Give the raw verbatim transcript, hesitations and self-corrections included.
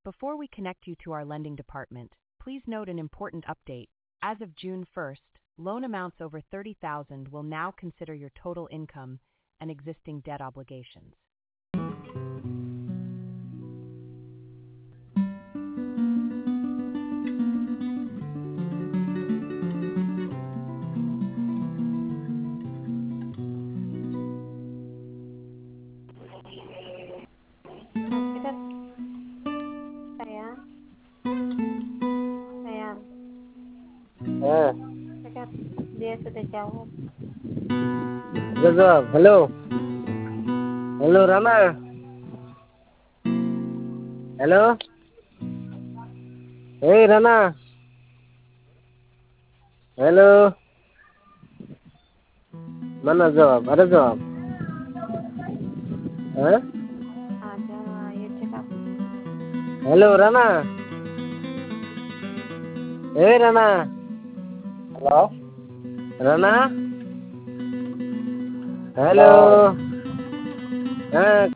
Before we connect you to our lending department, please note an important update. As of June first, loan amounts over thirty thousand will now consider your total income and existing debt obligations. Dekat sayang, sayang, हाँ dekat dia sudah jawab. जवाब hello hello Rama hello हे Rama hello mana jawab ada jawab हाँ Ada, ya cakap. Hello Rama हे Rama hello Rama hello हाँ